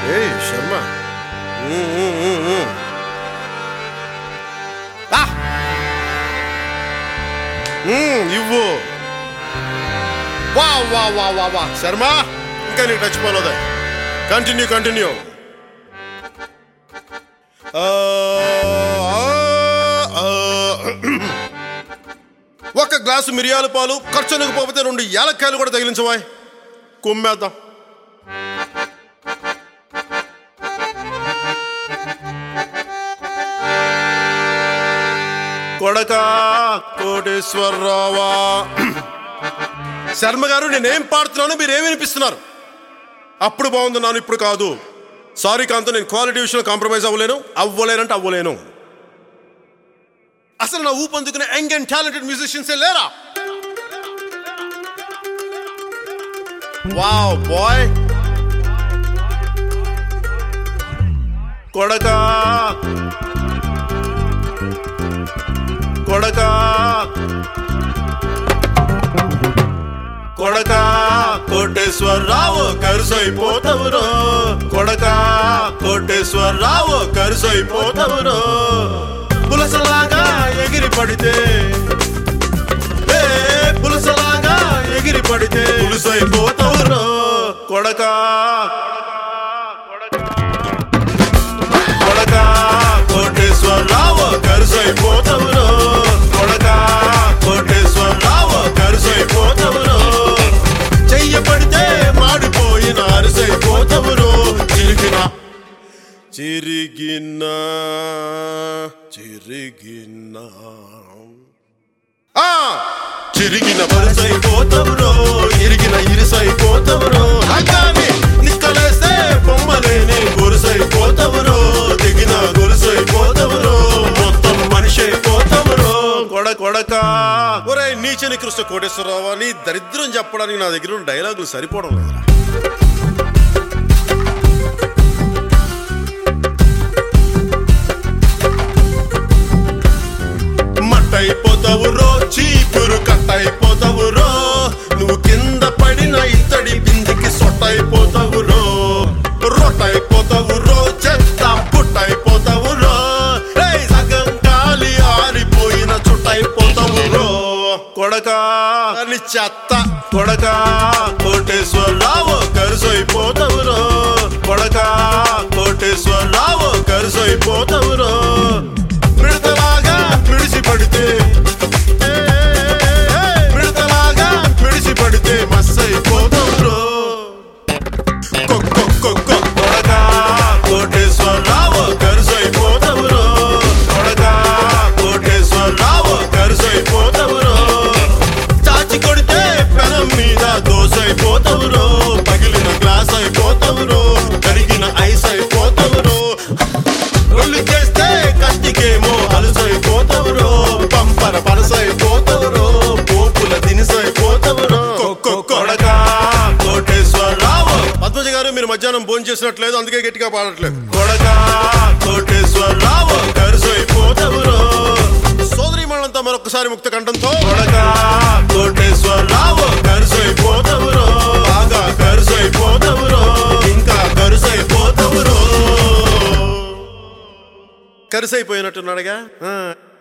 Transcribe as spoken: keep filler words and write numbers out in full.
ఏ శర్మ ఇవ్వు. వా వా వా వా వా శర్మ, ఇంకా నీకు టచ్ పోలేదా? Continue continue. ఒక గ్లాసు మిరియాల పాలు ఖర్చునకు పోతే రెండు యాలక్కాయలు కూడా తగిలించవా, కుమ్మేద్దాం. కొడకా కోటేశ్వరరావా. శర్మ గారు, నేనేం పాడుతున్నాను మీరేమి వినిపిస్తున్నారు? అప్పుడు బాగుందన్నాను, ఇప్పుడు కాదు. సారీ కాంతో, నేను క్వాలిటీ విషయంలో కాంప్రమైజ్ అవ్వలేను. అవ్వలేనంటే అవ్వలేను. అసలు నా ఊపందుకునే యంగ్ అండ్ టాలెంటెడ్ మ్యూజిషియన్సే లేరా? Wow boy. కొడకా కొడకా కొడకా కోటేశ్వరరావు కరుసైపోతవురో. కొడకా కోటేశ్వరరావు కరుసైపోతవురో. పులసలాగా ఎగిరి పడితే, పులసలాగా ఎగిరి పడితే పులుసైపోతవురో. కొడకా కొడకా కోటేశ్వరరావు కరుసైపోతవురో. కొడకా కోటేశ్వరరావు కరుసైపోతవురో. చెయ్య పడితే మాడిపోయిన అరుసైపోతవురో. చిరిగిన చిరిగిన చిరిగిన చిరిగిన వరుసైపోతవురో. ఇరిగిన ఇరుసైపోతవురో. అగాని నిక్కలేస్తే బొమ్మలేని గొలుసైపోతవురో. దిగిన గొలుసైపోతవురో. మొత్తం మనిషి అయిపోతవురో. కొడ కొడక ఒరే నీచ నికృష్ట కోటేశ్వరరావు, నీ దరిద్రం చెప్పడానికి నా దగ్గర ఉన్న డైలాగులు సరిపోవడం లేదురా. మట్టయిపోతావురో, చీపురు కట్టయిపోతావురో. నువ్వు కింద పడిన ఇత్తడి బిందికి సొట్టయిపోతావురో. రొట్టయిపోతావురో, చెత్త పుట్టయిపోతావురో. సగం గాలి ఆరిపోయిన చుట్టయిపోతావురో. కొడకా అని చెత్త. కొడకా కోటేశ్వరరావు కరుసైపోతావురో. కొడకా కోటేశ్వరరావు కరుసైపోతావురో. మిడతలాగా పిడిసి పడితే, మిడతలాగా పిడిసి పడితే మస్సైపోతావురో. కొడకా కోటేశ్వరరావు కరుసైపోతావురో. కొడకా కోటేశ్వరరావు కరుసైపోతావురో. చాచి కొడితే పెనం మీద దోసైపోతావురో. పగిలిన గ్లాస్ అయిపోతావురో. కరిగిన ఐస్ అయిపోతావురో. ఒళ్ళు చేస్తే కష్టికేమో అలసైపోతావురో. పంపర పరసైపోతావురో. పోపుల దినిసైపోతావురో. కొడకా కోటేశ్వరరావు. పద్మజ గారు, మీరు మధ్యాహ్నం భోజనం చేసినట్లేదు, అందుకే గట్టిగా పాడట్లేదు. కొడకా కోటేశ్వరరావు కరుసైపోతావురో. సోదరి మనంతా మరొకసారి ముక్త కంఠంతో. కొడకా కోటేశ్వరరావు కరుసైపోతావురో. బాగా కరుసైపోతావురో. ఇంకా కరుసైపోతావురో. కరుసైపోయినట్టున్నాడుగా.